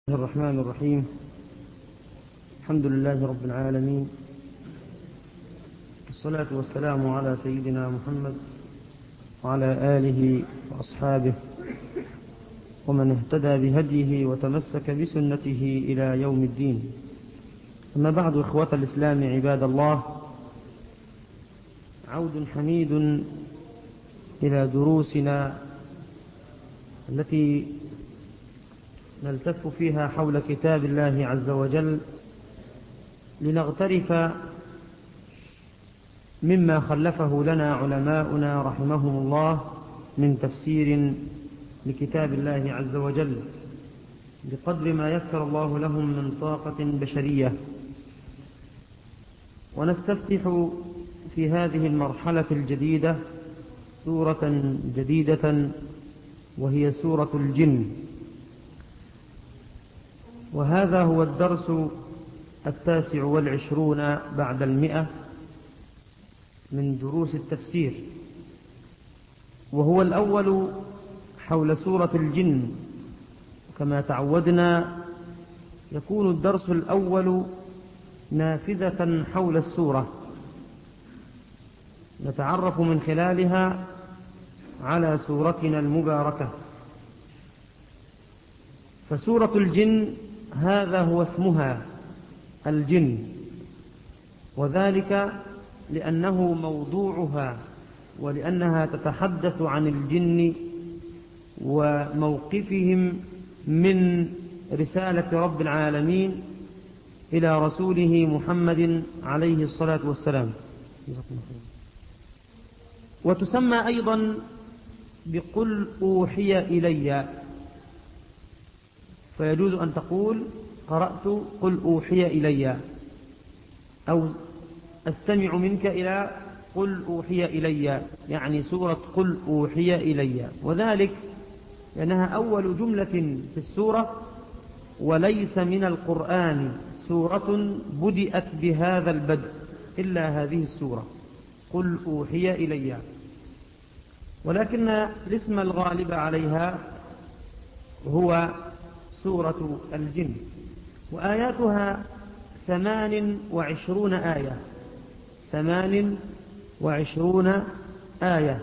الرحمن الرحيم. الحمد لله رب العالمين، والصلاة والسلام على سيدنا محمد وعلى آله وأصحابه ومن اهتدى بهديه وتمسك بسنته إلى يوم الدين. أما بعد، إخوة الإسلام عباد الله، عود حميد إلى دروسنا التي نلتف فيها حول كتاب الله عز وجل لنغترف مما خلفه لنا علماؤنا رحمهم الله من تفسير لكتاب الله عز وجل بقدر ما يسر الله لهم من طاقة بشرية. ونستفتح في هذه المرحلة الجديدة سورة جديدة، وهي سورة الجن، وهذا هو الدرس 29 بعد 100 من دروس التفسير، وهو الأول حول سورة الجن. كما تعودنا يكون الدرس الأول نافذة حول السورة نتعرف من خلالها على سورتنا المباركة. فسورة الجن هذا هو اسمها، الجن، وذلك لأنه موضوعها، ولأنها تتحدث عن الجن وموقفهم من رسالة رب العالمين إلى رسوله محمد عليه الصلاة والسلام. وتسمى أيضا بقل أوحي إلي، فيجوز أن تقول قرأت قل أوحي إلي، أو أستمع منك إلى قل أوحي إلي، يعني سورة قل أوحي إلي، وذلك لأنها أول جملة في السورة، وليس من القرآن سورة بدأت بهذا البدء إلا هذه السورة قل أوحي إلي، ولكن الاسم الغالب عليها هو سورة الجن. وآياتها 28 آية، 28 آية،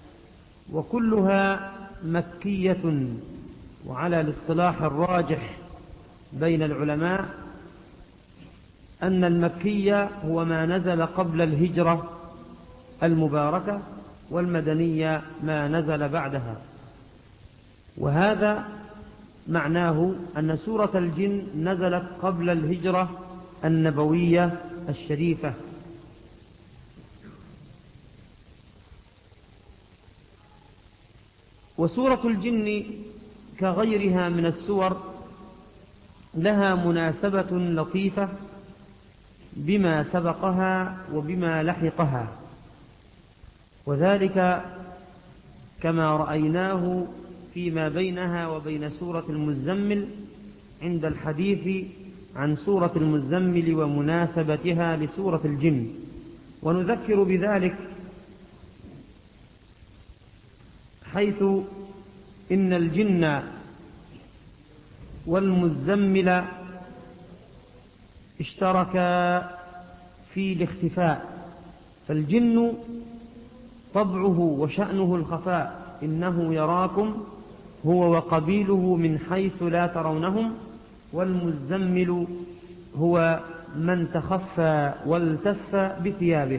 وكلها مكية. وعلى الاصطلاح الراجح بين العلماء أن المكية هو ما نزل قبل الهجرة المباركة، والمدنية ما نزل بعدها. وهذا معناه أن سورة الجن نزلت قبل الهجرة النبوية الشريفة. وسورة الجن كغيرها من السور لها مناسبة لطيفة بما سبقها وبما لحقها، وذلك كما رأيناه فيما بينها وبين سورة المزمل عند الحديث عن سورة المزمل ومناسبتها لسورة الجن. ونذكر بذلك حيث إن الجن والمزمل اشتركا في الاختفاء، فالجن طبعه وشأنه الخفاء، إنه يراكم هو وقبيله من حيث لا ترونهم، والمزمل هو من تخفى والتف بثيابه.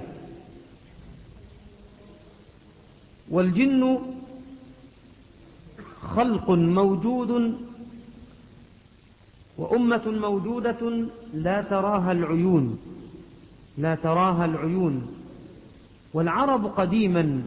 والجن خلق موجود وأمة موجودة لا تراها العيون، لا تراها العيون. والعرب قديما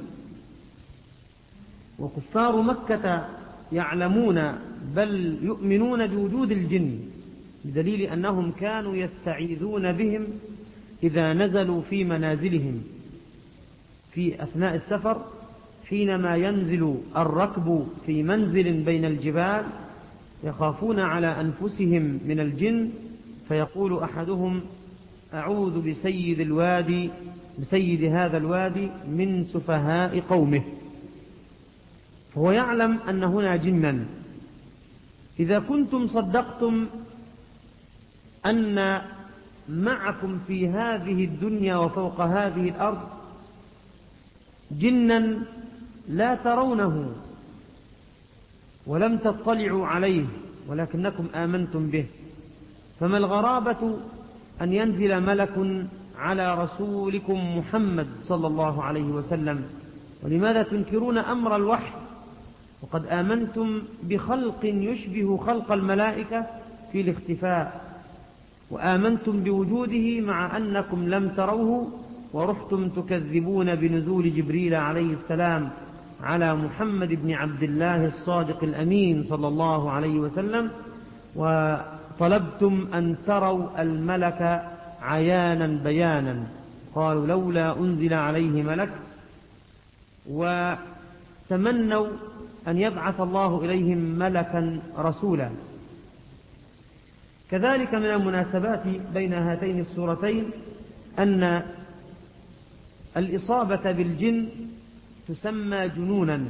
وكفار مكة يعلمون بل يؤمنون بوجود الجن، بدليل أنهم كانوا يستعيذون بهم إذا نزلوا في منازلهم في أثناء السفر. حينما ينزل الركب في منزل بين الجبال يخافون على أنفسهم من الجن، فيقول أحدهم أعوذ بسيد هذا الوادي من سفهاء قومه، فهو يعلم أن هنا جنا. إذا كنتم صدقتم أن معكم في هذه الدنيا وفوق هذه الأرض جنا لا ترونه ولم تطلعوا عليه ولكنكم آمنتم به، فما الغرابة أن ينزل ملك على رسولكم محمد صلى الله عليه وسلم؟ ولماذا تنكرون أمر الوحي وقد آمنتم بخلق يشبه خلق الملائكة في الاختفاء، وآمنتم بوجوده مع أنكم لم تروه، ورحتم تكذبون بنزول جبريل عليه السلام على محمد بن عبد الله الصادق الأمين صلى الله عليه وسلم، وطلبتم أن تروا الملك عيانا بيانا. قالوا لولا أنزل عليه ملك، وتمنوا أن يبعث الله إليهم ملكا رسولا. كذلك من المناسبات بين هاتين السورتين أن الإصابة بالجن تسمى جنونا،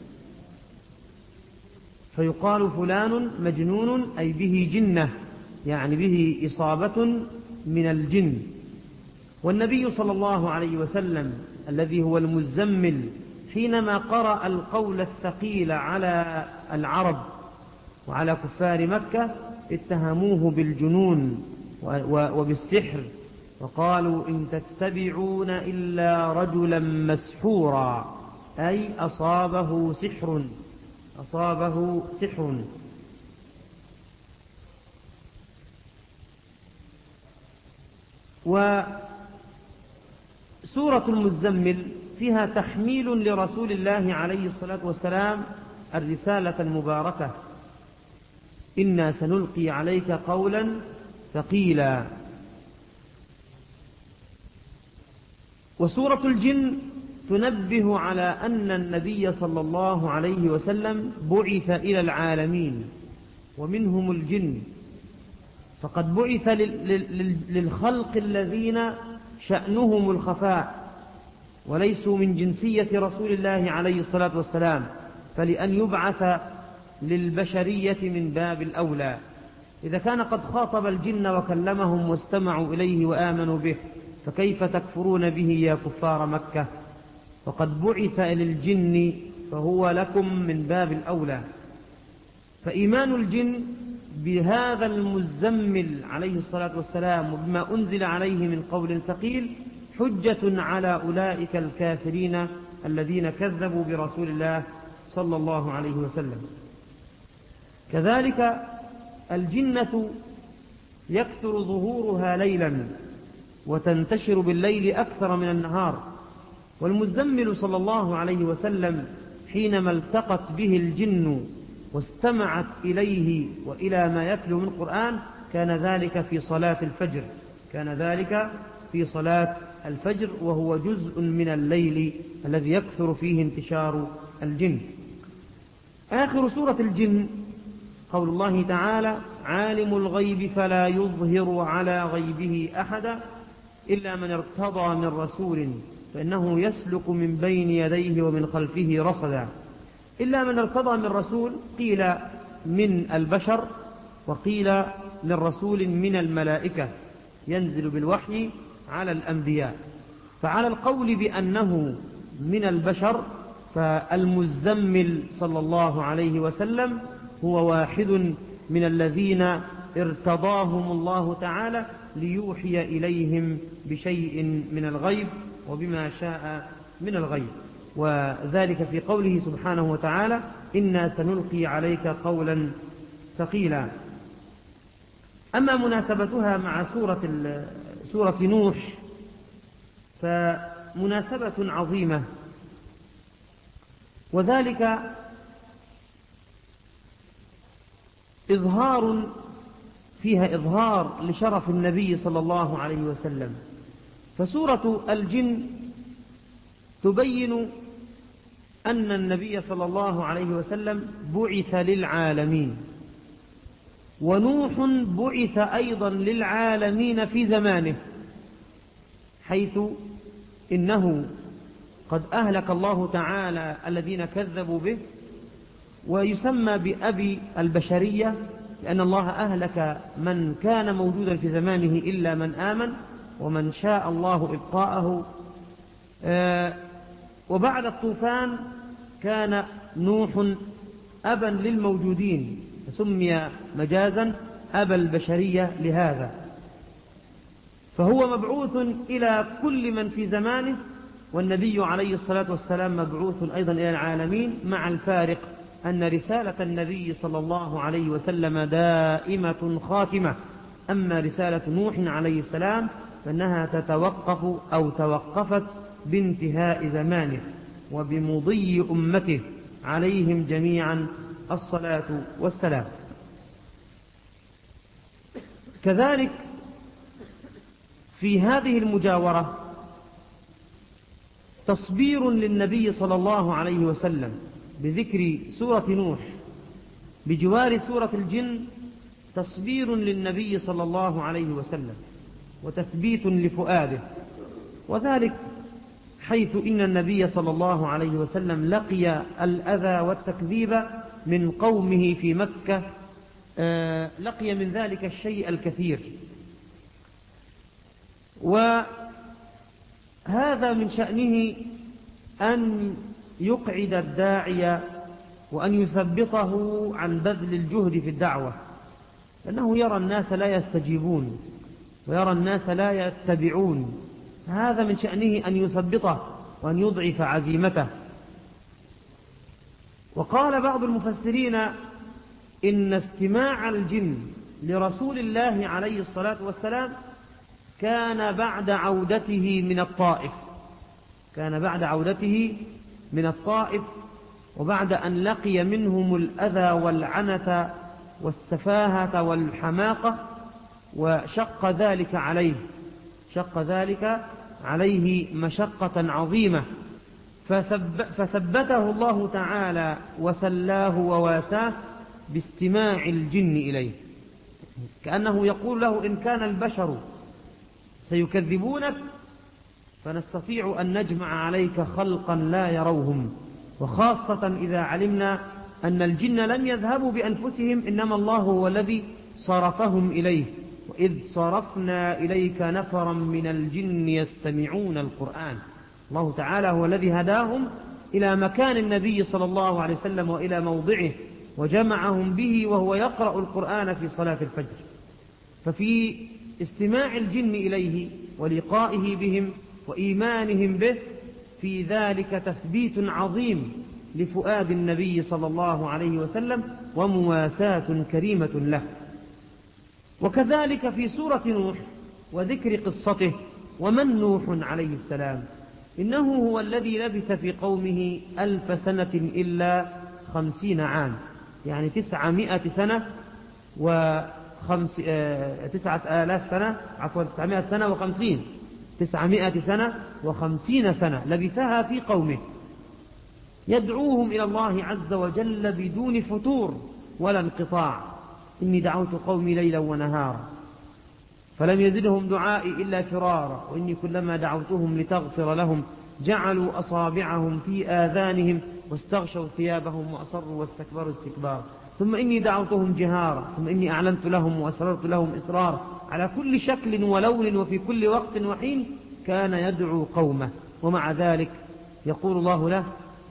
فيقال فلان مجنون أي به جنة، يعني به إصابة من الجن. والنبي صلى الله عليه وسلم الذي هو المزمل حينما قرأ القول الثقيل على العرب وعلى كفار مكة اتهموه بالجنون وبالسحر، وقالوا إن تتبعون إلا رجلا مسحورا، أي أصابه سحر. وسورة المزمل فيها تحميل لرسول الله عليه الصلاة والسلام الرسالة المباركة: إنا سنلقي عليك قولا ثقيلا. وسورة الجن تنبه على أن النبي صلى الله عليه وسلم بعث إلى العالمين ومنهم الجن، فقد بعث للخلق الذين شأنهم الخفاء وليسوا من جنسية رسول الله عليه الصلاة والسلام، فلأن يبعث للبشرية من باب الأولى. إذا كان قد خاطب الجن وكلمهم واستمعوا إليه وآمنوا به، فكيف تكفرون به يا كفار مكة؟ وقد بعث للجن فهو لكم من باب الأولى. فإيمان الجن بهذا المزمل عليه الصلاة والسلام وبما أنزل عليه من قول ثقيل حجة على أولئك الكافرين الذين كذبوا برسول الله صلى الله عليه وسلم. كذلك الجنة يكثر ظهورها ليلا وتنتشر بالليل أكثر من النهار، والمزمل صلى الله عليه وسلم حينما التقت به الجن واستمعت إليه وإلى ما يتلو من القرآن كان ذلك في صلاة الفجر، وهو جزء من الليل الذي يكثر فيه انتشار الجن. آخر سورة الجن قول الله تعالى: عالم الغيب فلا يظهر على غيبه أحدا إلا من ارتضى من رسول فإنه يسلك من بين يديه ومن خلفه رصدا. إلا من ارتضى من رسول قيل من البشر، وقيل للرسول من الملائكة ينزل بالوحي على الأنبياء. فعلى القول بأنه من البشر فالمزمل صلى الله عليه وسلم هو واحد من الذين ارتضاهم الله تعالى ليوحي إليهم بشيء من الغيب وبما شاء من الغيب، وذلك في قوله سبحانه وتعالى: إنا سنلقي عليك قولا ثقيلا. أما مناسبتها مع سورة نوح فمناسبة عظيمة، وذلك فيها إظهار لشرف النبي صلى الله عليه وسلم. فسورة الجن تبين أن النبي صلى الله عليه وسلم بعث للعالمين، ونوح بعث أيضا للعالمين في زمانه، حيث إنه قد أهلك الله تعالى الذين كذبوا به، ويسمى بأبي البشرية، لأن الله أهلك من كان موجودا في زمانه إلا من آمن ومن شاء الله إبقاءه. وبعد الطوفان كان نوح أبا للموجودين، سمي مجازا أبا البشرية لهذا، فهو مبعوث إلى كل من في زمانه، والنبي عليه الصلاة والسلام مبعوث أيضا إلى العالمين، مع الفارق أن رسالة النبي صلى الله عليه وسلم دائمة خاتمة. أما رسالة نوح عليه السلام فإنها تتوقف أو توقفت بانتهاء زمانه وبمضي أمته عليهم جميعا الصلاة والسلام. كذلك في هذه المجاورة تصبير للنبي صلى الله عليه وسلم بذكر سورة نوح بجوار سورة الجن، تصبير للنبي صلى الله عليه وسلم وتثبيت لفؤاده، وذلك حيث إن النبي صلى الله عليه وسلم لقي الأذى والتكذيب من قومه في مكة، لقي من ذلك الشيء الكثير، وهذا من شأنه أن يقعد الداعي وأن يثبطه عن بذل الجهد في الدعوة، لأنه يرى الناس لا يستجيبون ويرى الناس لا يتبعون، هذا من شأنه أن يثبطه وأن يضعف عزيمته. وقال بعض المفسرين إن استماع الجن لرسول الله عليه الصلاة والسلام كان بعد عودته من الطائف، وبعد أن لقي منهم الأذى والعنة والسفاهة والحماقة، وشق ذلك عليه مشقة عظيمة، فثبته الله تعالى وسلاه وواساه باستماع الجن إليه، كأنه يقول له إن كان البشر سيكذبونك فنستطيع أن نجمع عليك خلقا لا يروهم، وخاصة إذا علمنا أن الجن لم يذهبوا بأنفسهم، إنما الله هو الذي صرفهم إليه، وإذ صرفنا إليك نفرا من الجن يستمعون القرآن. الله تعالى هو الذي هداهم إلى مكان النبي صلى الله عليه وسلم وإلى موضعه، وجمعهم به وهو يقرأ القرآن في صلاة الفجر. ففي استماع الجن إليه ولقائه بهم وإيمانهم به في ذلك تثبيت عظيم لفؤاد النبي صلى الله عليه وسلم ومواساة كريمة له. وكذلك في سورة نوح وذكر قصته، ومن نوح عليه السلام إنه هو الذي لبث في قومه 1000 سنة إلا 50 عام، يعني 900 سنة و50 سنة لبثها في قومه، يدعوهم إلى الله عز وجل بدون فتور ولا انقطاع. إني دعوت قومي ليلا ونهارا فلم يزدهم دعائي إلا فرارا، وإني كلما دعوتهم لتغفر لهم جعلوا أصابعهم في آذانهم واستغشوا ثيابهم وأصروا واستكبروا استكبارا، ثم إني دعوتهم جهارا ثم إني أعلنت لهم وأسررت لهم إسرارا، على كل شكل ولون وفي كل وقت وحين كان يدعو قومه. ومع ذلك يقول الله له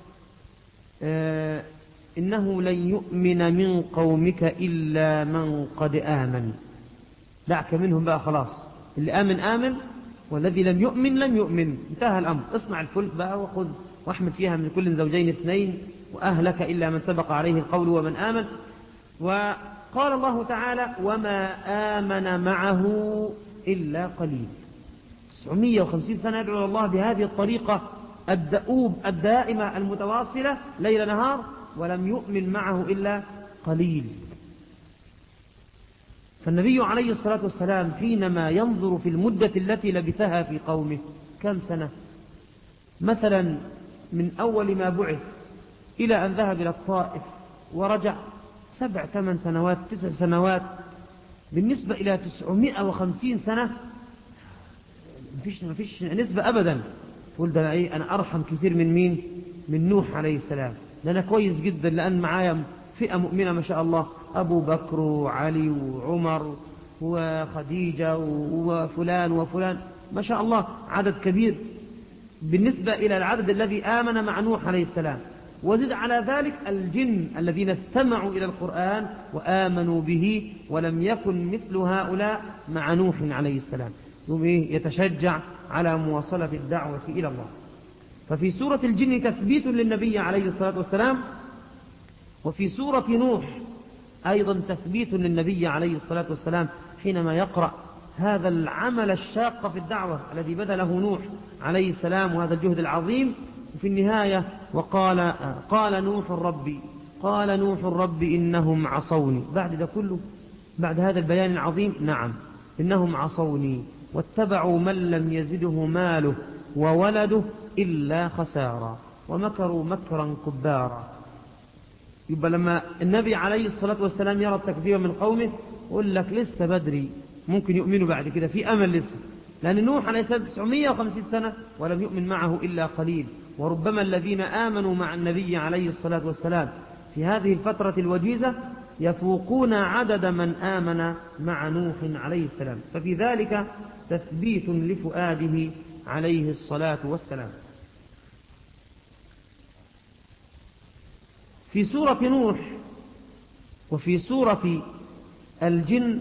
إنه لن يؤمن من قومك إلا من قد آمن. دعك منهم بقى خلاص، اللي آمن آمن والذي لم يؤمن لم يؤمن، انتهى الأمر. اصنع الفلك بقى وخذ واحمل فيها من كل زوجين 2 وأهلك إلا من سبق عليه القول ومن آمن. وقال الله تعالى وما آمن معه إلا قليل. 950 سنة يدعو الله بهذه الطريقة الدؤوب الدائمة المتواصلة ليل نهار، ولم يؤمن معه إلا قليل. فالنبي عليه الصلاة والسلام حينما ينظر في المدة التي لبثها في قومه كم سنة، مثلا من أول ما بعث إلى أن ذهب إلى الطائف ورجع 7 8 سنوات 9 سنوات، بالنسبة إلى 950 سنة ما فيش نسبة أبدا. قل ده أنا أرحم كثير من مين؟ من نوح عليه السلام. ده أنا كويس جدا لأن معايا فئة مؤمنة ما شاء الله، أبو بكر وعلي وعمر وخديجة وفلان وفلان ما شاء الله، عدد كبير بالنسبة إلى العدد الذي آمن مع نوح عليه السلام. وزد على ذلك الجن الذين استمعوا إلى القرآن وآمنوا به، ولم يكن مثل هؤلاء مع نوح عليه السلام. يتشجع على مواصلة الدعوة إلى الله. ففي سورة الجن تثبيت للنبي عليه الصلاة والسلام، وفي سورة نوح أيضا تثبيت للنبي عليه الصلاة والسلام حينما يقرأ هذا العمل الشاق في الدعوة الذي بذله نوح عليه السلام، وهذا الجهد العظيم. وفي النهاية قال نوح ربي إنهم عصوني. بعد ده كله، بعد هذا البيان العظيم، نعم إنهم عصوني واتبعوا من لم يزده ماله وولده إلا خسارا ومكروا مكرا كبارا. يبقى لما النبي عليه الصلاة والسلام يرى التكذيب من قومه يقول لك لسه بدري، ممكن يؤمنوا بعد كده، في أمل لسه، لأن نوح عليه السلام 950 سنة ولم يؤمن معه إلا قليل. وربما الذين آمنوا مع النبي عليه الصلاة والسلام في هذه الفترة الوجيزة يفوقون عدد من آمن مع نوح عليه السلام. ففي ذلك تثبيت لفؤاده عليه الصلاة والسلام. في سورة نوح وفي سورة الجن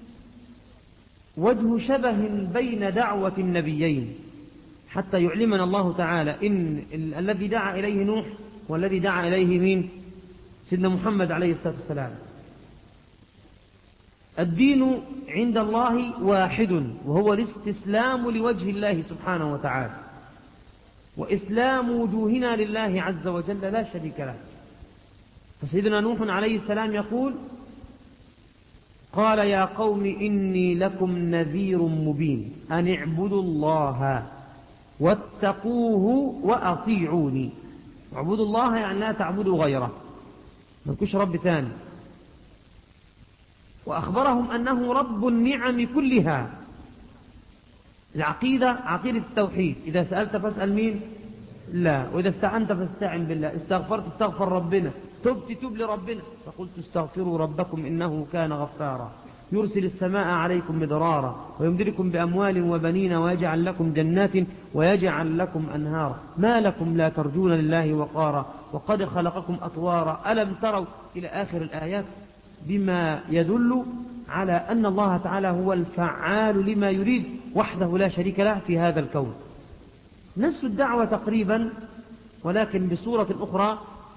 وجه شبه بين دعوة النبيين، حتى يعلمنا الله تعالى إن الذي دعا إليه نوح والذي دعا إليه مين؟ سيدنا محمد عليه الصلاة والسلام. الدين عند الله واحد، وهو الاستسلام لوجه الله سبحانه وتعالى، وإسلام وجوهنا لله عز وجل لا شريك له. فسيدنا نوح عليه السلام يقول: قال يا قوم إني لكم نذير مبين أن اعبدوا الله واتقوه وأطيعوني. اعبدوا الله يعني لا تعبدوا غيره، ما تكونش رب ثاني. وأخبرهم أنه رب النعم كلها. العقيدة عقيدة التوحيد، إذا سألت فاسأل مين؟ لا. وإذا استعنت فاستعن بالله، استغفرت استغفر ربنا، تبت تب لربنا، فقلت استغفروا ربكم إنه كان غفارا يرسل السماء عليكم مدرارا ويمددكم بأموال وبنين ويجعل لكم جنات ويجعل لكم أنهارا ما لكم لا ترجون لله وقارا وقد خلقكم أطوارا ألم تروا إلى آخر الآيات، بما يدل على أن الله تعالى هو الفعال لما يريد وحده لا شريك له في هذا الكون. نفس الدعوة تقريبا، ولكن بصورة أخرى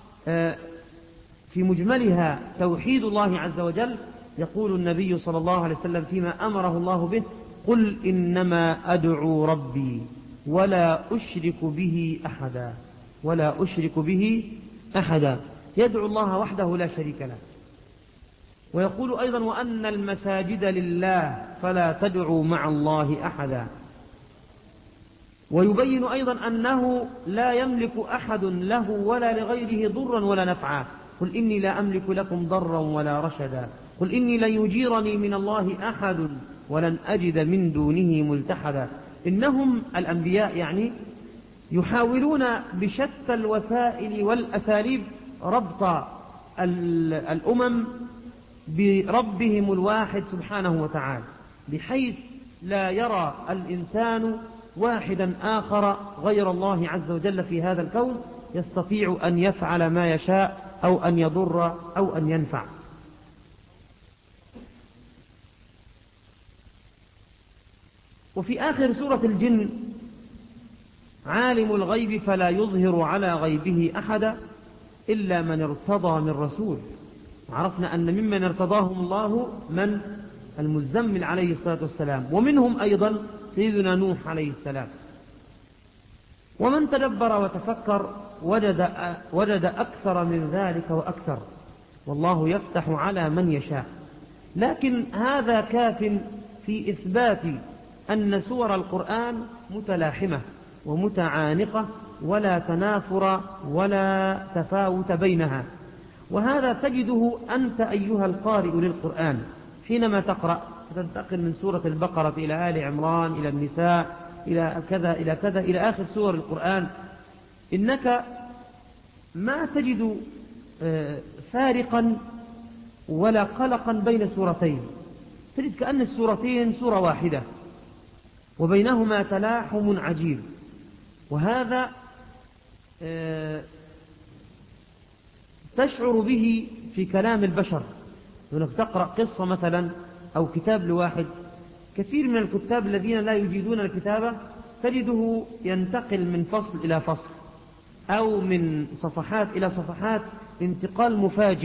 في مجملها توحيد الله عز وجل. يقول النبي صلى الله عليه وسلم فيما أمره الله به: قل إنما أدعو ربي ولا أشرك به أحدا، ولا أشرك به أحدا. يدعو الله وحده لا شريك له. ويقول أيضا: وأن المساجد لله فلا تدعوا مع الله أحدا. ويبين أيضا أنه لا يملك أحد له ولا لغيره ضرا ولا نفعا. قل إني لا أملك لكم ضرا ولا رشدا، قل إني لن يجيرني من الله أحد ولن أجد من دونه ملتحدا. إنهم الأنبياء يعني يحاولون بشتى الوسائل والأساليب ربط الأمم بربهم الواحد سبحانه وتعالى، بحيث لا يرى الإنسان واحدا آخر غير الله عز وجل في هذا الكون يستطيع أن يفعل ما يشاء أو أن يضر أو أن ينفع. وفي آخر سورة الجن: عالم الغيب فلا يظهر على غيبه أحدا إلا من ارتضى من رسول. عرفنا أن ممن ارتضاهم الله من المزمل عليه الصلاة والسلام، ومنهم أيضا سيدنا نوح عليه السلام. ومن تدبر وتفكر وجد أكثر من ذلك وأكثر، والله يفتح على من يشاء. لكن هذا كاف في إثبات أن سور القرآن متلاحمة ومتعانقة ولا تنافر ولا تفاوت بينها. وهذا تجده أنت أيها القارئ للقرآن حينما تقرأ تنتقل من سورة البقرة إلى آل عمران إلى النساء إلى كذا إلى كذا إلى آخر سور القرآن، إنك ما تجد فارقا ولا قلقا بين سورتين، تجد كأن السورتين سورة واحدة وبينهما تلاحم عجيب. وهذا تشعر به في كلام البشر، لأنك تقرأ قصة مثلا أو كتاب لواحد. كثير من الكتاب الذين لا يجيدون الكتابة تجده ينتقل من فصل إلى فصل أو من صفحات إلى صفحات انتقال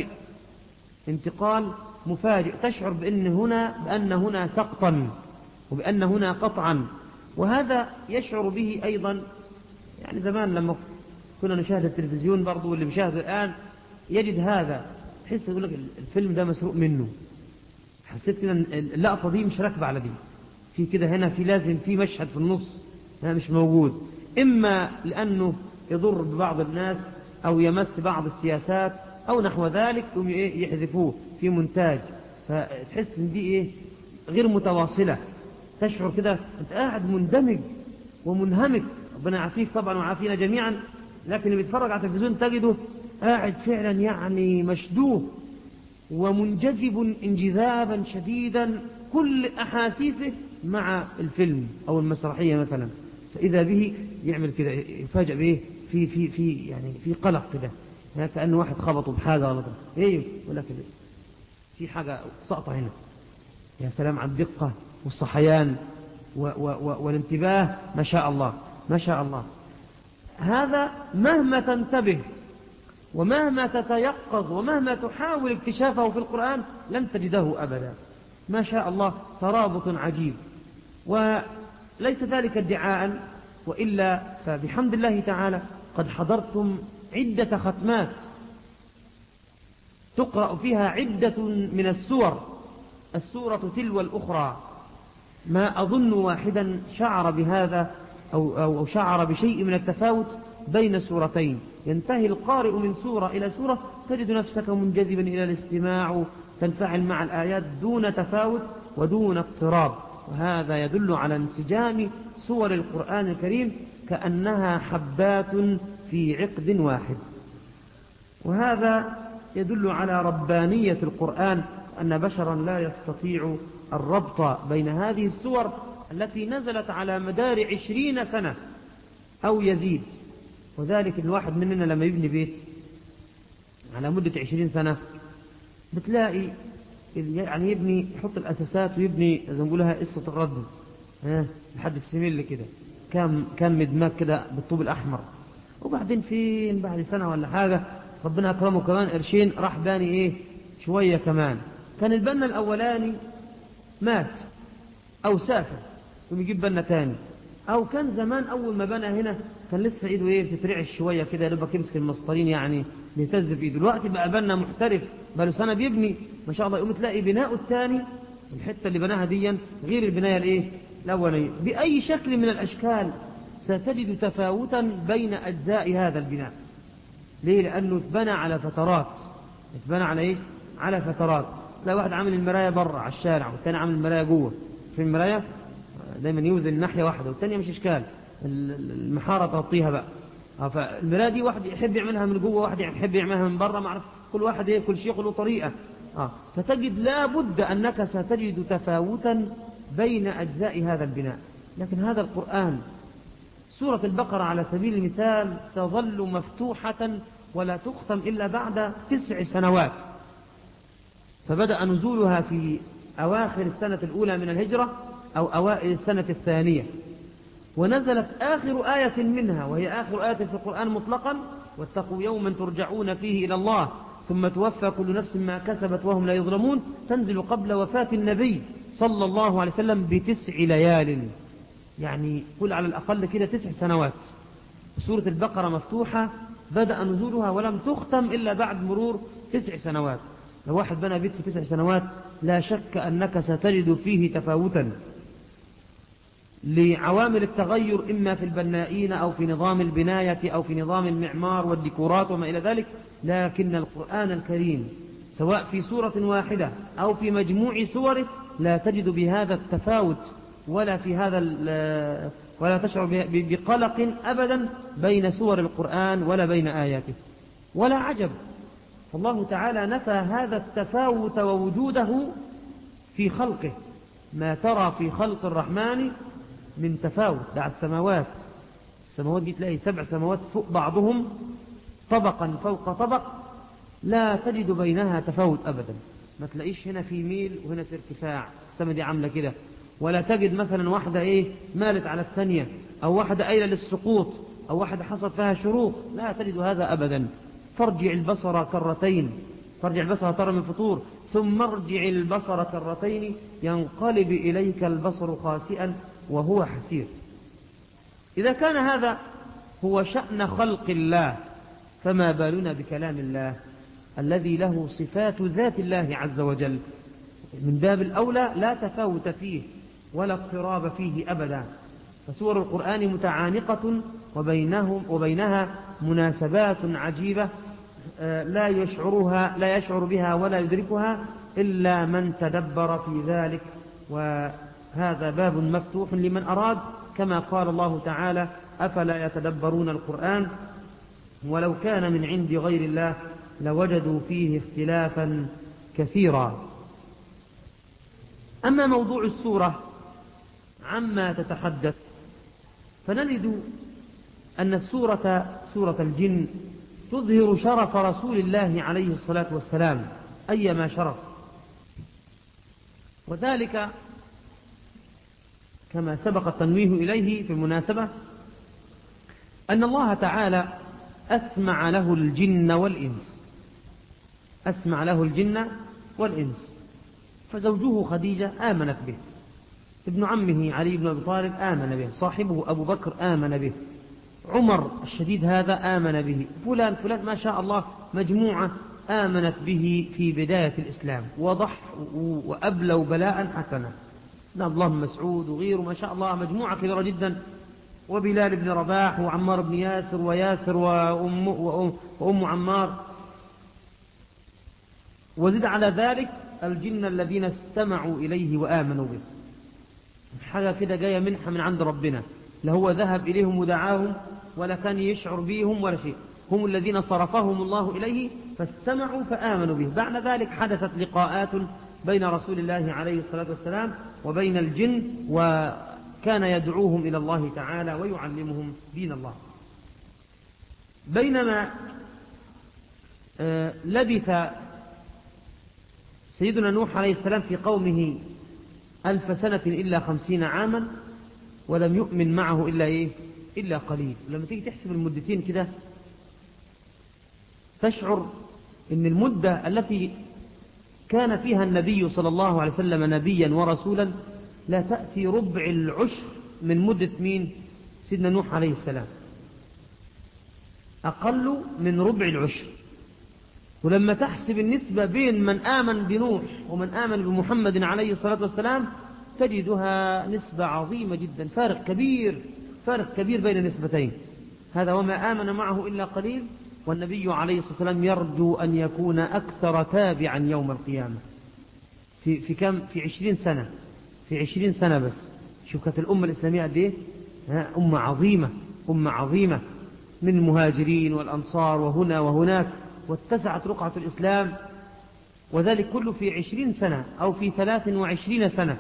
مفاجئ، تشعر بأن هنا سقطا وبأن هنا قطعا. وهذا يشعر به أيضا، يعني زمان لما كنا نشاهد التلفزيون برضو، واللي بيشاهده الآن يجد هذا، تحس يقول لك الفيلم ده مسروق منه، حسيت كده اللقطة دي مش راكبة على دي، في كده هنا في لازم في مشهد في النص مش موجود، إما لأنه يضر ببعض الناس أو يمس بعض السياسات أو نحو ذلك، يحذفوه في مونتاج، فتحس ان دي غير متواصلة. تشعر كده انت قاعد مندمج ومنهمك، ربنا يعافيك طبعا وعافينا جميعا، لكن اللي بيتفرج على التلفزيون تجده قاعد فعلا يعني مشدوه ومنجذب انجذابا شديدا، كل أحاسيسه مع الفيلم أو المسرحية مثلا، فإذا به يعمل كده يفاجأ به في قلق كده، كأنه واحد خبطه بحاجة غلط، ولا كده في حاجة سقطة هنا. يا سلام على الدقة والصحيان والانتباه، ما شاء الله ما شاء الله. هذا مهما تنتبه ومهما تتيقظ ومهما تحاول اكتشافه في القرآن لن تجده أبدا، ما شاء الله، ترابط عجيب. وليس ذلك ادعاء، وإلا فبحمد الله تعالى قد حضرتم عدة ختمات تقرأ فيها عدة من السورة تلو الأخرى. ما أظن واحدا شعر بهذا أو شعر بشيء من التفاوت بين سورتين، ينتهي القارئ من سورة إلى سورة تجد نفسك منجذبا إلى الاستماع، تنفعل مع الآيات دون تفاوت ودون اضطراب. وهذا يدل على انسجام سور القرآن الكريم كأنها حبات في عقد واحد. وهذا يدل على ربانية القرآن، أن بشرا لا يستطيع الربط بين هذه السور التي نزلت على مدار 20 سنة أو يزيد. وذلك الواحد مننا لما يبني بيت على مدة 20 سنة بتلاقي يعني يبني، يحط الأساسات ويبني زي ما بيقولها قصة الرد لحد السميل كده، كام مدماج كده بالطوب الأحمر، وبعدين فين بعد سنة ولا حاجة ربنا أكرمه كمان قرشين راح باني شوية كمان. كان البنا الأولاني مات أو سافر ويجيب بنا تاني، أو كان زمان أول ما بنى هنا كان لسه إيده بتترعش شوية كده يا دوبك يمسك المسطرين يعني بيهتز في إيده. دلوقتي بقى بنا محترف بقى له سنة بيبني ما شاء الله، يقوم تلاقي بناءه الثاني الحتة اللي بناها ديا غير البناية الأولانية. بأي شكل من الأشكال ستجد تفاوتا بين أجزاء هذا البناء. ليه؟ لأنه اتبنى على فترات، اتبنى على على فترات. تلاقي واحد عامل المراية بره على الشارع والثاني عامل المراية جوه، في المراية دايما يوزن ناحية واحدة والثانية مش إشكال، المحارة تغطيها بقى. فالمراية دي واحد يحب يعملها من جوه، واحد يحب يعملها من بره، معرف كل واحد كل شيء له طريقة. فتجد لا بد أنك ستجد تفاوتا بين أجزاء هذا البناء. لكن هذا القرآن سورة البقرة على سبيل المثال تظل مفتوحة ولا تختم إلا بعد 9 سنوات، فبدأ نزولها في أواخر السنة الأولى من الهجرة أو أوائل السنة الثانية، ونزلت آخر آية منها وهي آخر آية في القرآن مطلقا: واتقوا يوما ترجعون فيه إلى الله ثم توفى كل نفس ما كسبت وهم لا يظلمون، تنزل قبل وفاة النبي صلى الله عليه وسلم ب9 ليال، يعني كل على الأقل كده 9 سنوات. سورة البقرة مفتوحة بدأ نزولها ولم تختم إلا بعد مرور 9 سنوات. لو واحد بنى بيت في 9 سنوات لا شك أنك ستجد فيه تفاوتا لعوامل التغير، إما في البنائين أو في نظام البناية أو في نظام المعمار والديكورات وما إلى ذلك. لكن القرآن الكريم سواء في سورة واحدة أو في مجموع سوره لا تجد بهذا التفاوت ولا في هذا ولا تشعر بقلق أبدا بين سور القرآن ولا بين آياته. ولا عجب، فالله تعالى نفى هذا التفاوت ووجوده في خلقه. ما ترى في خلق الرحمن من تفاوت. دع السماوات دي تلاقي 7 سماوات فوق بعضهم طبقا فوق طبق، لا تجد بينها تفاوت أبدا. ما تلاقيش هنا في ميل وهنا في ارتفاع، السماء دي عاملة كده. ولا تجد مثلا واحدة مالت على الثانية، أو واحدة قايلة للسقوط، أو واحدة حصل فيها شروق، لا تجد هذا أبدا. فارجع البصر كرتين، فارجع البصر ترى من فطور، ثم ارجع البصر كرتين ينقلب إليك البصر خاسئا وهو حسير. إذا كان هذا هو شأن خلق الله، فما بالنا بكلام الله الذي له صفات ذات الله عز وجل؟ من باب الأولى لا تفاوت فيه ولا اضطراب فيه أبدا. فسور القرآن متعانقة وبينها مناسبات عجيبة لا يشعر بها ولا يدركها إلا من تدبر في ذلك. وهذا باب مفتوح لمن أراد، كما قال الله تعالى: أفلا يتدبرون القرآن ولو كان من عند غير الله لوجدوا فيه اختلافا كثيرا. أما موضوع السورة عما تتحدث، فنجد أن سورة الجن تظهر شرف رسول الله عليه الصلاة والسلام أيما شرف، وذلك كما سبق التنويه إليه في المناسبة أن الله تعالى أسمع له الجن والإنس. فزوجه خديجة آمنت به، ابن عمه علي بن أبي طالب آمن به، صاحبه أبو بكر آمن به، عمر الشديد هذا آمن به، فلان ما شاء الله مجموعة آمنت به في بداية الإسلام وأبلوا بلاء حسنا. سيدنا عبد الله بن مسعود وغيره ما شاء الله مجموعة كبيرة جدا، وبلال بن رباح وعمار بن وياسر وأم عمار، وزد على ذلك الجن الذين استمعوا إليه وآمنوا به. حاجة كده جاية منحة من عند ربنا، لا هو ذهب إليهم ودعاهم ولا كان يشعر بهم ولا شيء، هم الذين صرفهم الله إليه فاستمعوا فآمنوا به. بعد ذلك حدثت لقاءات بين رسول الله عليه الصلاة والسلام وبين الجن، وكان يدعوهم إلى الله تعالى ويعلمهم دين الله. بينما لبث سيدنا نوح عليه السلام في قومه 1000 سنة إلا 50 عاما ولم يؤمن معه إلا قليل. لما تيجي تحسب المدتين كده تشعر أن المدة التي كان فيها النبي صلى الله عليه وسلم نبيا ورسولا لا تأتي ربع العشر من مدة سيدنا نوح عليه السلام، أقل من ربع العشر. ولما تحسب النسبة بين من آمن بنوح ومن آمن بمحمد عليه الصلاة والسلام تجدها نسبة عظيمة جدا، فارق كبير بين النسبتين. هذا وما آمن معه إلا قليل، والنبي عليه الصلاة والسلام يرجو أن يكون أكثر تابعا يوم القيامة. في كم؟ في 20 سنة، في 20 سنة بس. شوف كانت الأمة الإسلامية قد إيه؟ أمة عظيمة من المهاجرين والأنصار وهنا وهناك، واتسعت رقعة الإسلام، وذلك كله في 20 سنة أو في 23 سنة.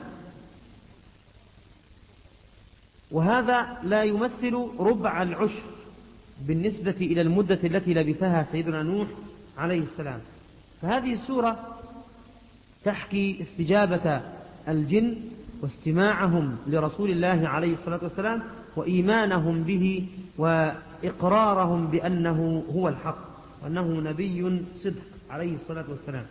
وهذا لا يمثل ربع العشر بالنسبة إلى المدة التي لبثها سيدنا نوح عليه السلام. فهذه السورة تحكي استجابة الجن واستماعهم لرسول الله عليه الصلاة والسلام وإيمانهم به وإقرارهم بأنه هو الحق وأنه نبي صدق عليه الصلاة والسلام.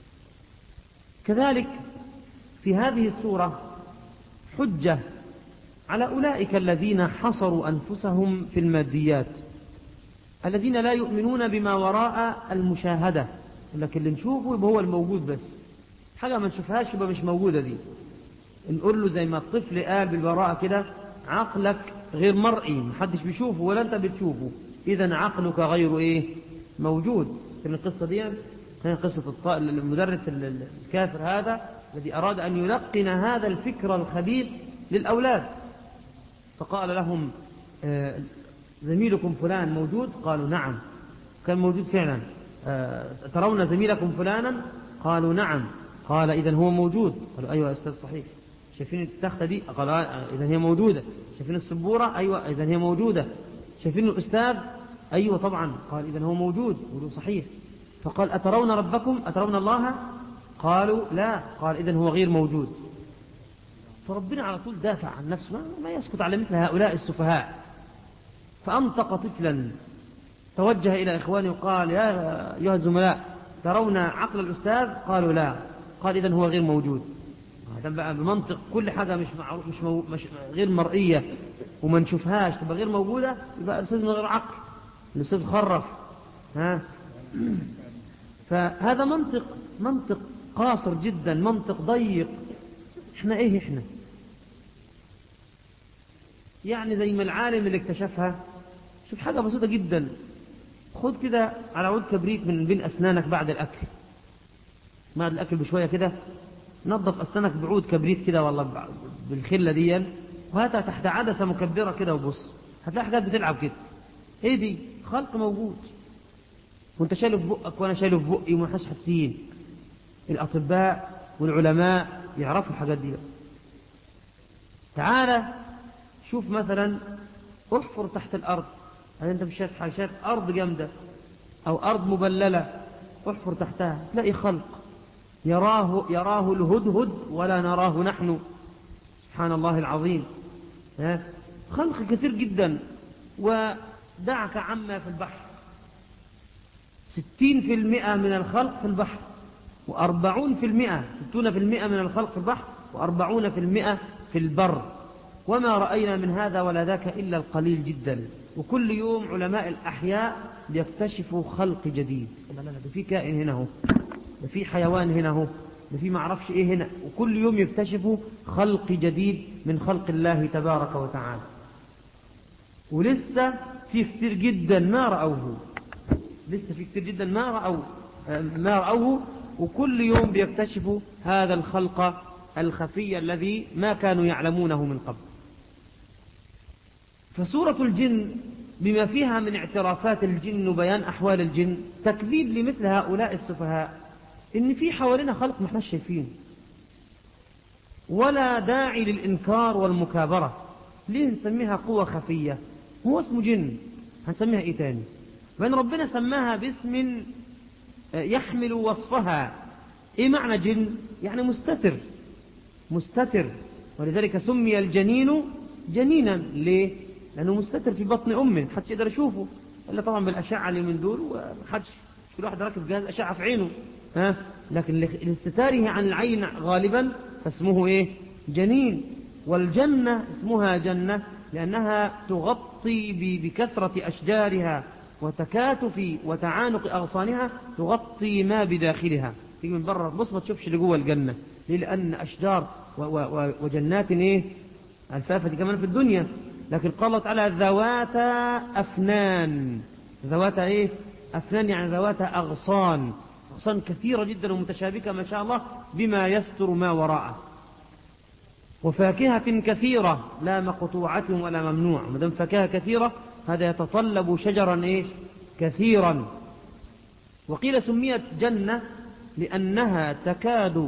كذلك في هذه السورة حجة على أولئك الذين حصروا أنفسهم في الماديات، الذين لا يؤمنون بما وراء المشاهدة، لكن اللي نشوفه يبقى هو الموجود، بس حاجة ما نشوفهاش يبقى مش موجودة. دي نقول له زي ما الطفل قال بالبراءة كده: عقلك غير مرئي، محدش بيشوفه ولا انت بتشوفه، إذن عقلك غير موجود. في القصة دي قصة المدرس الكافر هذا الذي أراد أن يلقن هذا الفكر الخبيث للأولاد، فقال لهم: زميلكم فلان موجود؟ قالوا: نعم. كان موجود فعلا. ترون زميلكم فلانا؟ قالوا نعم. قال إذن هو موجود. قالوا أيوة يا أستاذ صحيح. شايفين التختة دي؟ قال إذن هي موجودة. شايفين السبورة؟ أيوة إذن هي موجودة. شايفين الأستاذ؟ أيوة طبعا. قال إذن هو موجود. قالوا صحيح. فقال أترون ربكم؟ أترون الله؟ قالوا لا. قال إذن هو غير موجود. فربنا على طول دافع عن نفسه، ما يسكت على مثل هؤلاء السفهاء. فأنطق طفلا توجه إلى إخوانه وقال يا أيها الزملاء ترون عقل الأستاذ؟ قالوا لا. قال إذن هو غير موجود. هذا بقى بمنطق كل حاجة مش غير مرئية وما نشوفهاش تبقى غير موجودة، يبقى الأستاذ من غير عقل، الأستاذ خرف. فهذا منطق قاصر جدا، منطق ضيق. احنا ايه احنا يعني زي ما العالم اللي اكتشفها. شوف حاجة بسيطة جدا، خد كده على عود كبريت من بين أسنانك بعد الأكل بشوية كده، نظف أسنانك بعود كبريت كده والله بالخلة دي، وهاتها تحت عدسة مكبرة كده وبص، هتلاقي حاجات بتلعب كده. ايه دي؟ خلق موجود، وانت شايله في بقك وانا شايله في بقي وما احناش حاسين. الأطباء والعلماء يعرفوا الحاجات دي. تعالى شوف مثلا، احفر تحت الأرض، هل انت مش شايف حاجة؟ شايف أرض جامدة أو أرض مبللة، احفر تحتها تلاقي خلق يراه الهدهد ولا نراه نحن. سبحان الله العظيم. خلق كثير جدا. ودعك عما في البحر، 60% من الخلق في البحر، و40% من الخلق في البحر، و40% في البر. وما رأينا من هذا ولا ذاك إلا القليل جدا. وكل يوم علماء الأحياء بيكتشفوا خلق جديد. لا ده في كائن هنا هو، ده في حيوان هنا هو، ده في معرفش إيه هنا. وكل يوم يكتشفوا خلق جديد من خلق الله تبارك وتعالى. ولسه في كتير جدا ما رأوه، لسه في كتير جدا ما رأوه. وكل يوم بيكتشفوا هذا الخلق الخفي الذي ما كانوا يعلمونه من قبل. فسورة الجن بما فيها من اعترافات الجن وبيان أحوال الجن تكذيب لمثل هؤلاء السفهاء، إن في حوالينا خلق ما احناش شايفين، ولا داعي للإنكار والمكابرة. ليه نسميها قوة خفية؟ هو اسمه جن، هنسميها إيه تاني؟ وإن ربنا سماها باسم يحمل وصفها. إيه معنى جن؟ يعني مستتر. ولذلك سمي الجنين جنينا. ليه؟ لأنه مستتر في بطن أمه، محدش يقدر يشوفه إلا طبعا بالأشعة اللي من دول، ومحدش، كل واحد راكب جهاز أشعة في عينه. لكن لاستتاره عن العين غالبا فاسمه إيه؟ جنين. والجنة اسمها جنة لأنها تغطي بكثرة أشجارها وتكاتف وتعانق أغصانها، تغطي ما بداخلها. تيجي من برا تبص ما تشوفش اللي جوه الجنة. ليه؟ لأن أشجار وجنات إيه؟ الفافة دي كمان في الدنيا. لكن قال الله تعالى ذواتا أفنان. ذواتا إيه؟ أفنان يعني ذواتا أغصان كثيرة جدا ومتشابكة ما شاء الله بما يستر ما وراءه. وفاكهة كثيرة لا مقطوعة ولا ممنوع. مدام فاكهة كثيرة هذا يتطلب شجرا إيه؟ كثيرا. وقيل سميت جنة لأنها تكاد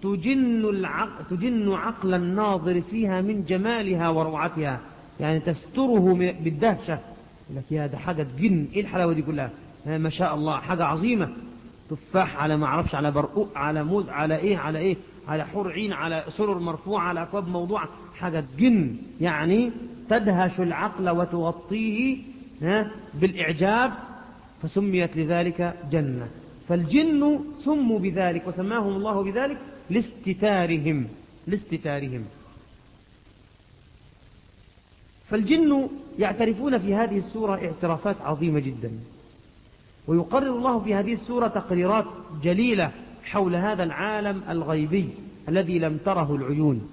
تجن عقل الناظر فيها من جمالها وروعتها، يعني تستره بالدهشة. لك يا ده حاجة جن، إيه الحلاوة دي كلها؟ ما شاء الله حاجة عظيمة. تفاح على ما عرفش، على برقوق، على موز، على إيه على حور عين، على سرر مرفوعة، على أكواب موضوعة. حاجة جن يعني تدهش العقل وتغطيه بالإعجاب، فسميت لذلك جنة. فالجن سموا بذلك وسماهم الله بذلك لاستتارهم. فالجن يعترفون في هذه السورة اعترافات عظيمة جدا، ويقرر الله في هذه السورة تقريرات جليلة حول هذا العالم الغيبي الذي لم تره العيون.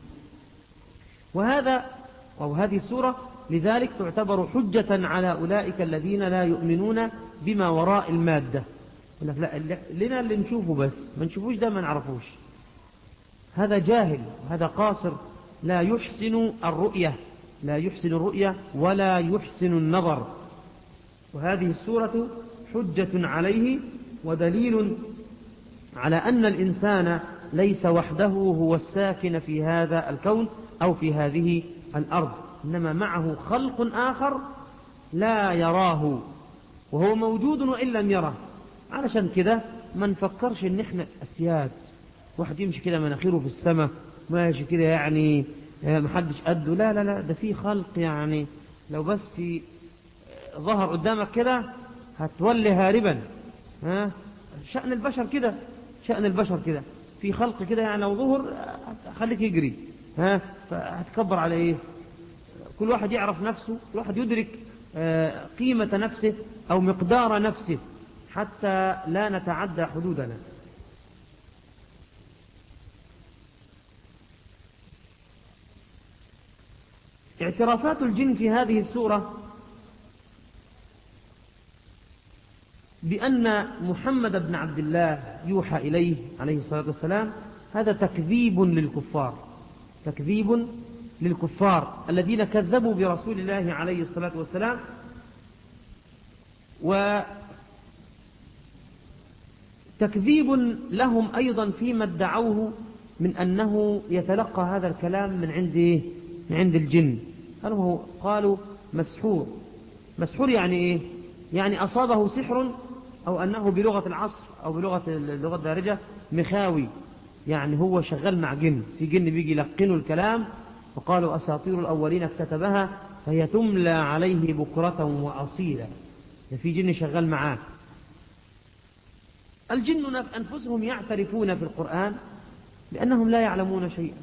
وهذه السورة لذلك تعتبر حجة على أولئك الذين لا يؤمنون بما وراء المادة. لا لنا اللي نشوفه بس، ما نشوفوش ده ما نعرفوش. هذا جاهل، هذا قاصر، لا يحسن الرؤية ولا يحسن النظر. وهذه السورة حجة عليه ودليل على أن الإنسان ليس وحده هو الساكن في هذا الكون أو في هذه الأرض، إنما معه خلق آخر لا يراه وهو موجود وإن لم يره. علشان كده ما نفكرش إن إحنا أسياد، واحد يمشي كده مناخيره في السماء ماشي كده يعني محدش قده. لا لا لا، ده في خلق يعني لو بس ظهر قدامك كده هتولي هاربا. شأن البشر كده، شأن البشر كده، في خلق كده يعني لو ظهر خليك يجري. فهتكبر على ايه؟ كل واحد يعرف نفسه، كل واحد يدرك قيمة نفسه أو مقدار نفسه حتى لا نتعدى حدودنا. اعترافات الجن في هذه السورة بأن محمد بن عبد الله يوحى إليه عليه الصلاة والسلام هذا تكذيب للكفار، تكذيب للكفار الذين كذبوا برسول الله عليه الصلاة والسلام، وتكذيب لهم أيضا فيما ادعوه من أنه يتلقى هذا الكلام من عند الجن. قالوا مسحور. مسحور يعني إيه؟ يعني أصابه سحر، أو أنه بلغة العصر أو بلغة اللغة الدارجة مخاوي، يعني هو شغال مع جن، في جن بيجي يلقنوا الكلام، وقالوا أساطير الأولين اكتتبها فهي تملى عليه بكرة وأصيلا، في جن شغال معاه. الجن أنفسهم يعترفون في القرآن بأنهم لا يعلمون شيئا،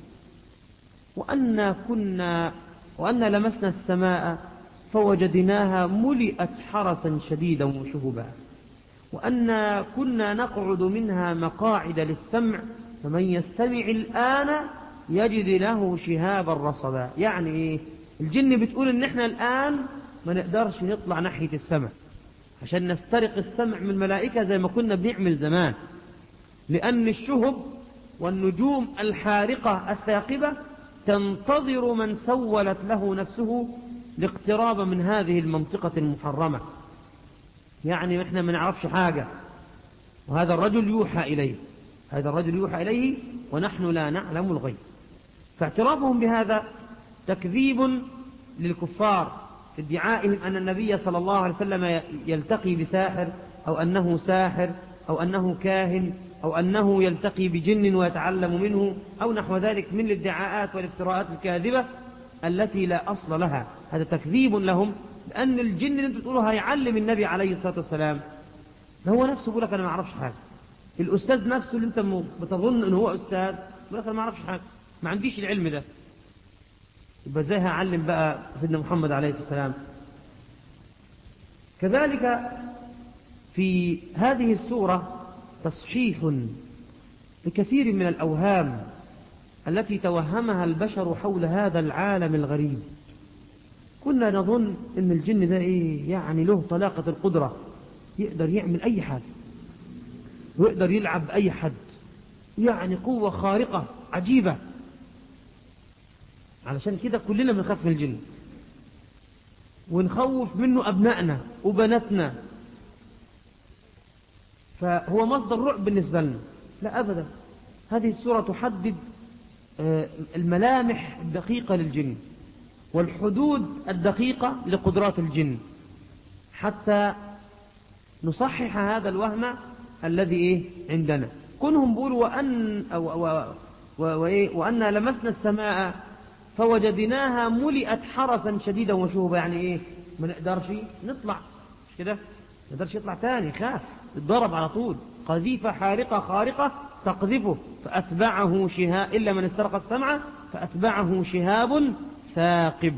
وأن لمسنا السماء فوجدناها ملئت حرسا شديدا وشهبا، وأن كنا نقعد منها مقاعد للسمع فمن يستمع الآن يجد له شهابا رصدا. يعني إيه؟ الجن بتقول إن إحنا الآن ما نقدرش نطلع ناحية السماء عشان نسترق السمع من الملائكة زي ما كنا بنعمل زمان، لأن الشهب والنجوم الحارقة الثاقبة تنتظر من سولت له نفسه لاقتراب من هذه المنطقة المحرمة. يعني إحنا ما نعرفش حاجة، وهذا الرجل يوحى إليه، هذا الرجل يوحى إليه ونحن لا نعلم الغيب. فاعترافهم بهذا تكذيب للكفار في ادعائهم أن النبي صلى الله عليه وسلم يلتقي بساحر، أو أنه ساحر، أو أنه كاهن، أو أنه يلتقي بجن ويتعلم منه، أو نحو ذلك من الادعاءات والافتراءات الكاذبة التي لا أصل لها. هذا تكذيب لهم، لأن الجن اللي انتم تقولوا هيعلم النبي عليه الصلاة والسلام هو نفسه يقول لك أنا ما أعرفش حاجة. الأستاذ نفسه اللي انت بتظن أنه هو أستاذ يقول لك أنا ما أعرفش حاجة، ما عنديش العلم ده. يبقى ازاي هعلم بقى سيدنا محمد عليه الصلاة والسلام؟ كذلك في هذه السورة تصحيح لكثير من الأوهام التي توهمها البشر حول هذا العالم الغريب. كنا نظن ان الجن ده يعني له طلاقة القدرة، يقدر يعمل اي حاجة ويقدر يلعب بأي حد، يعني قوة خارقة عجيبة. علشان كده كلنا بنخاف من الجن ونخوف منه أبنائنا وبناتنا، فهو مصدر رعب بالنسبة لنا. لا أبدا، هذه السورة تحدد الملامح الدقيقة للجن والحدود الدقيقة لقدرات الجن حتى نصحح هذا الوهم الذي عندنا. كونهم بيقولوا وأن لمسنا السماء فوجدناها ملئت حرسا شديدا وشهبا، يعني ما نقدرش نطلع، مش كده؟ ما نقدرش يطلع تاني، خاف الضرب على طول، قذيفة حارقة خارقة تقذفه فأتبعه شهاب، إلا من استرق السمع فأتبعه شهاب ثاقب.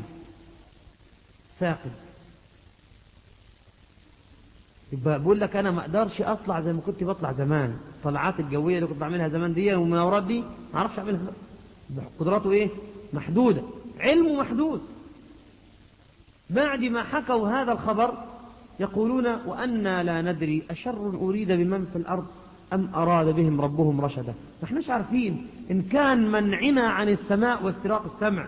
يبقى بقول لك أنا ما أقدرش أطلع زي ما كنت بطلع زمان، طلعات الجوية اللي كنت بعملها زمان دي والمناورات دي ما أعرفش أعملها، قدراته محدودة، علمه محدود. بعد ما حكوا هذا الخبر يقولون وأنا لا ندري أشر أريد بمن في الأرض أم أراد بهم ربهم رشدا. نحنش عارفين إن كان منعنا عن السماء واستراق السمع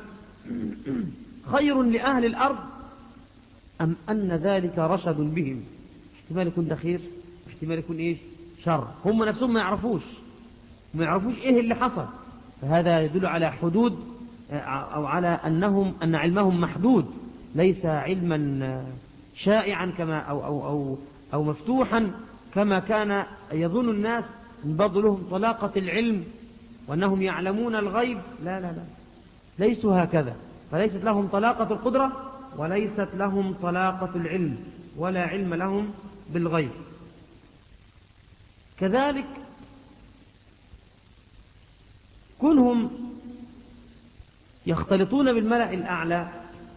خير لأهل الأرض أم أن ذلك رشد بهم. احتمال يكون ده خير، احتمال يكون إيه شر. هم نفسهم ما يعرفوش إيه اللي حصل. فهذا يدل على حدود أو على أن علمهم محدود، ليس علما شائعا كما أو مفتوحا كما كان يظن الناس من بعض لهم طلاقة العلم وأنهم يعلمون الغيب. لا لا لا، ليسوا هكذا. فليست لهم طلاقة القدرة وليست لهم طلاقة العلم، ولا علم لهم بالغيب. كذلك كونهم يختلطون بالملأ الأعلى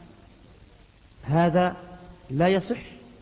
هذا لا يصح،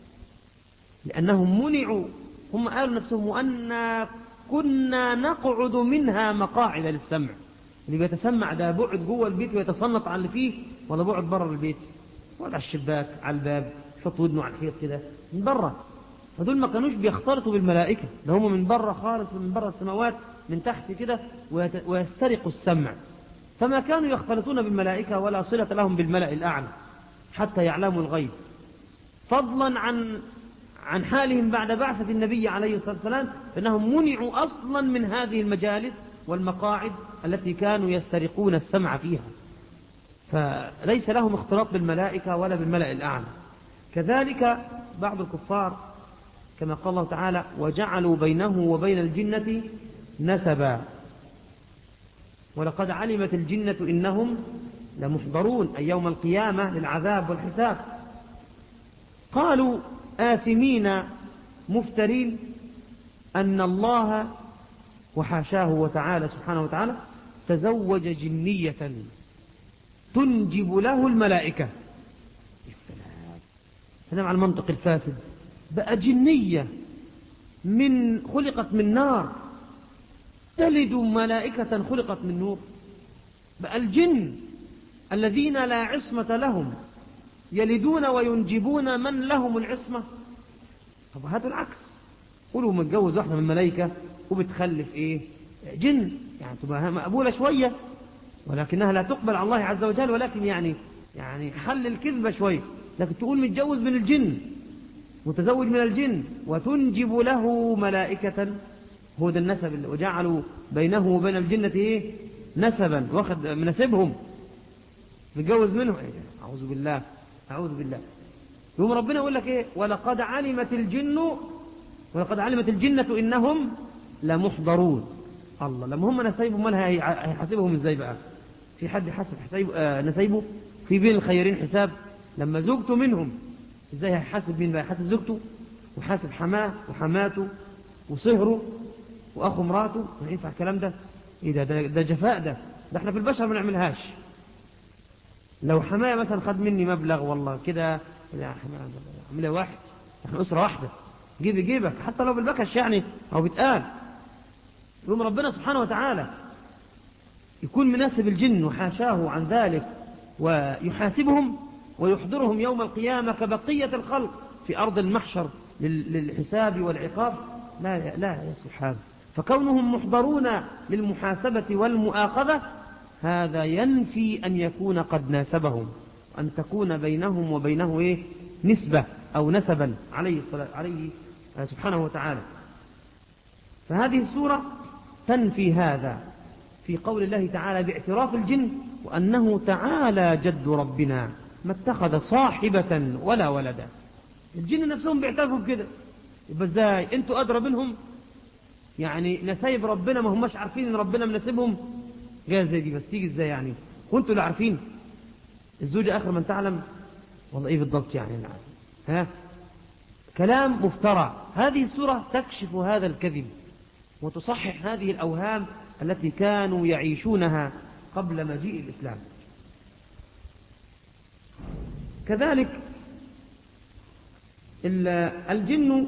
لأنهم منعوا. هم قالوا نفسهم وأن كنا نقعد منها مقاعد للسمع. اللي بيتسمع ده بعد جوه البيت ويتصنط على اللي فيه، ولا بعد بره البيت، بعد على الشباك على الباب، يحط ودنه على الحيط كده من بره. فدول ما كانوش بيختلطوا بالملائكة، ده هم من بره خالص، من بره السماوات من تحت كده، ويسترقوا السمع. فما كانوا يختلطون بالملائكة ولا صلة لهم بالملأ الأعلى حتى يعلموا الغيب، فضلا عن حالهم بعد بعثة النبي عليه الصلاة والسلام، فإنهم منعوا أصلا من هذه المجالس والمقاعد التي كانوا يسترقون السمع فيها. فليس لهم اختلاط بالملائكة ولا بالملأ الأعلى. كذلك بعض الكفار كما قال الله تعالى وجعلوا بينه وبين الجنة نسبا ولقد علمت الجنة إنهم لمحضرون، أي يوم القيامة للعذاب والحساب. قالوا آثمين مفترين أن الله وحاشاه وتعالى سبحانه وتعالى تزوج جنية تنجب له الملائكة. السلام على المنطق الفاسد. بقى جنية خلقت من نار تلد ملائكة خلقت من نور. بقى الجن الذين لا عصمة لهم يلدون وينجبون من لهم العصمة. طب هاتوا العكس، قولوا متجوز واحدة من الملائكة وبتخلف ايه جن، يعني تبقى مقبولة شوية، ولكنها لا تقبل على الله عز وجل، ولكن يعني حل الكذبة شوية. لكن تقول متجوز من الجن متزوج من الجن وتنجب له ملائكة، هو ده النسب. وجعلوا بينه وبين الجنة ايه نسبا، واخد مناسبهم متجوز منه. أعوذ بالله أعوذ بالله. يوم ربنا يقول لك ايه ولقد علمت الجنة إنهم لمحضرون. الله، لما هم نسيبهم مالها هيحاسبهم ازاي بقى؟ في حد حسب نسيبه في بين الخيرين حساب؟ لما زوجته منهم ازاي هيحاسب مين بقى؟ يحاسب زوجته وحاسب حماه وحماته وصهره واخو مراته؟ ما ينفع الكلام ده؟ ايه ده جفاء. ده احنا في البشر ما نعملهاش. لو حماية مثلا خد مني مبلغ والله كده عملها واحد، احنا أسرة واحدة، جيبي جيبك حتى لو بالبكش يعني أو بتقال. يوم ربنا سبحانه وتعالى يكون مناسب الجن وحاشاه عن ذلك ويحاسبهم ويحضرهم يوم القيامة كبقية الخلق في أرض المحشر للحساب والعقاب. لا يصلح هذا. فكونهم محضرون للمحاسبة والمؤاخذة هذا ينفي أن يكون قد ناسبهم، أن تكون بينهم وبينه إيه نسبة أو نسبا عليه سبحانه وتعالى. فهذه السورة تنفي هذا في قول الله تعالى باعتراف الجن وأنه تعالى جد ربنا ما اتخذ صاحبة ولا ولدا. الجن نفسهم بيعترفوا بكده. يبقى ازاي انتوا أدرى منهم؟ يعني نسايب ربنا ما هماش عارفين ان ربنا مناسبهم؟ جايه زي دي بس تيجي ازاي يعني وانتوا اللي عارفين؟ الزوجة آخر من تعلم. والله ايه بالضبط يعني ها كلام مفترى. هذه السورة تكشف هذا الكذب وتصحح هذه الأوهام التي كانوا يعيشونها قبل مجيء الإسلام. كذلك الجن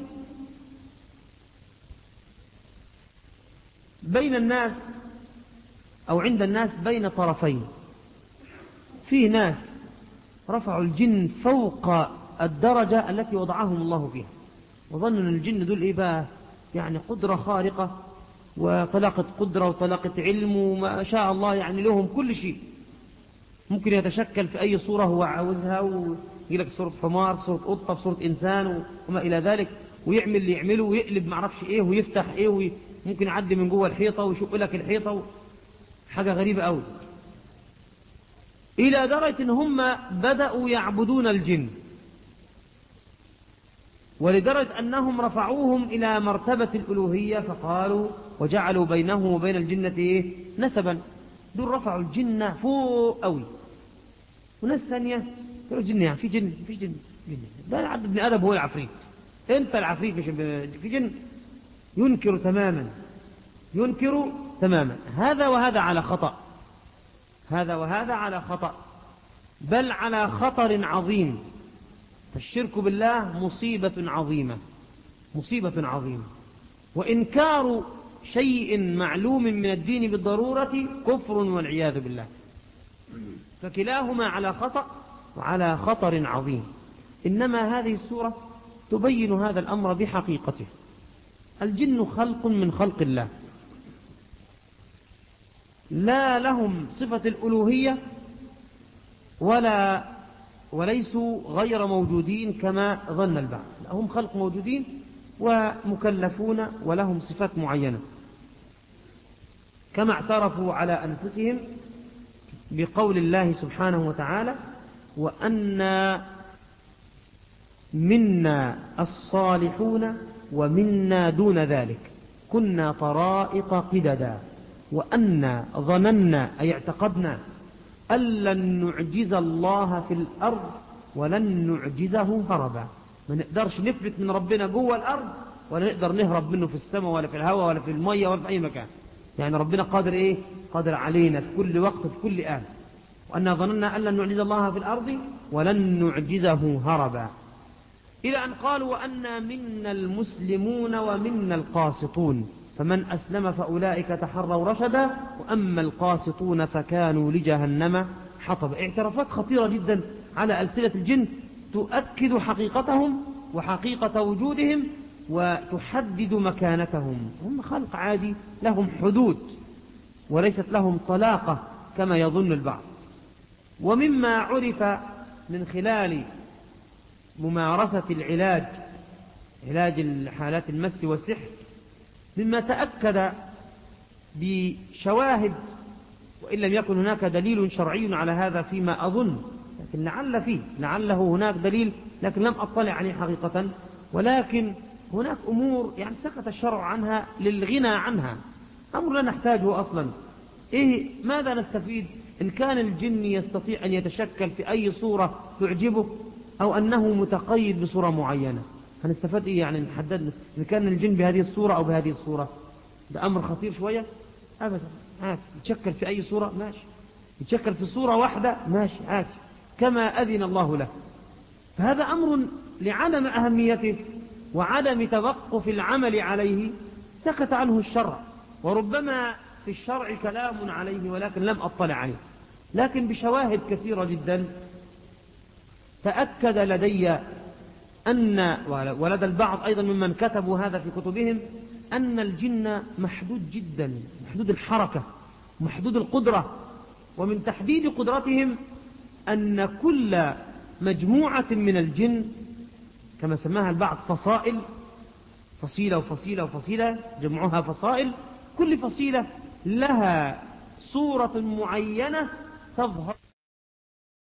بين الناس أو عند الناس بين طرفين. في ناس رفعوا الجن فوق الدرجة التي وضعهم الله فيها، وظنوا أن الجن دول إيه بقى يعني قدرة خارقة وطلاقة قدرة وطلاقة علم وما شاء الله، يعني لهم كل شيء. ممكن يتشكل في أي صورة هو عاوزها، ويجي لك صورة حمار، صورة قطة، صورة إنسان وما إلى ذلك. ويعمل اللي يعمله ويقلب معرفش ايه ويفتح ايه وممكن يعدي من جوه الحيطة ويشق لك الحيطة حاجة غريبة قوي، إلى درجة إن هم بدأوا يعبدون الجن، ولدرجة أنهم رفعوهم إلى مرتبة الألوهية، فقالوا وجعلوا بينه وبين الجنة إيه؟ نسبا. دول رفعوا الجنة فوق قوي. وناس ثانية قالوا الجن يعني في جن، في جن، ده عبد ابن آدم هو العفريت، أنت العفريت مش في جن. ينكر تماما، ينكر تماما. هذا وهذا على خطأ، هذا وهذا على خطأ، بل على خطر عظيم. فالشرك بالله مصيبة عظيمة، مصيبة عظيمة. وإنكار شيء معلوم من الدين بالضرورة كفر والعياذ بالله. فكلاهما على خطأ وعلى خطر عظيم. إنما هذه السورة تبين هذا الأمر بحقيقته. الجن خلق من خلق الله، لا لهم صفة الألوهية وليسوا غير موجودين كما ظن البعض، هم خلق موجودين ومكلفون ولهم صفات معينة، كما اعترفوا على أنفسهم بقول الله سبحانه وتعالى: وأنا منا الصالحون ومنا دون ذلك كنا طرائق قددا وأنا ظننا أي اعتقدنا أن لن نعجز الله في الأرض ولن نعجزه هربا. ما نقدرش نفلت من ربنا جوه الأرض، ولا نقدر نهرب منه في السماء ولا في الهواء ولا في المية ولا في أي مكان. يعني ربنا قادر إيه؟ قادر علينا في كل وقت في كل آن. وأنا ظننا أن لن نعجز الله في الأرض ولن نعجزه هربا، إلى أن قالوا: وأنا منا المسلمون ومنا القاسطون فمن أسلم فأولئك تحروا رشدا وأما القاسطون فكانوا لجهنم حطب. اعترافات خطيرة جدا على ألسنة الجن تؤكد حقيقتهم وحقيقة وجودهم وتحدد مكانتهم. هم خلق عادي لهم حدود وليست لهم طلاقة كما يظن البعض. ومما عرف من خلال ممارسة علاج حالات المس والسحر، مما تأكد بشواهد، وإن لم يكن هناك دليل شرعي على هذا فيما أظن، لكن لعله هناك دليل لكن لم أطلع عليه حقيقة. ولكن هناك أمور يعني سكت الشرع عنها للغنى عنها، أمر لا نحتاجه أصلا. ماذا نستفيد إن كان الجن يستطيع أن يتشكل في أي صورة تعجبه أو أنه متقيد بصورة معينة؟ هنستفاد إيه يعني نحدد إن كان الجن بهذه الصورة أو بهذه الصورة؟ ده أمر خطير شوية. أبدا، عادي يتشكل في أي صورة ماشي، يتشكل في صورة واحدة ماشي عادي كما أذن الله له. فهذا أمر لعدم أهميته وعدم توقف العمل عليه سكت عنه الشرع، وربما في الشرع كلام عليه ولكن لم أطلع عليه. لكن بشواهد كثيرة جدا تأكد لدي أن ولدى البعض أيضا ممن كتبوا هذا في كتبهم أن الجن محدود جدا، محدود الحركة، محدود القدرة. ومن تحديد قدرتهم أن كل مجموعة من الجن كما سماها البعض فصائل، فصيلة وفصيلة وفصيلة جمعها فصائل، كل فصيلة لها صورة معينة تظهر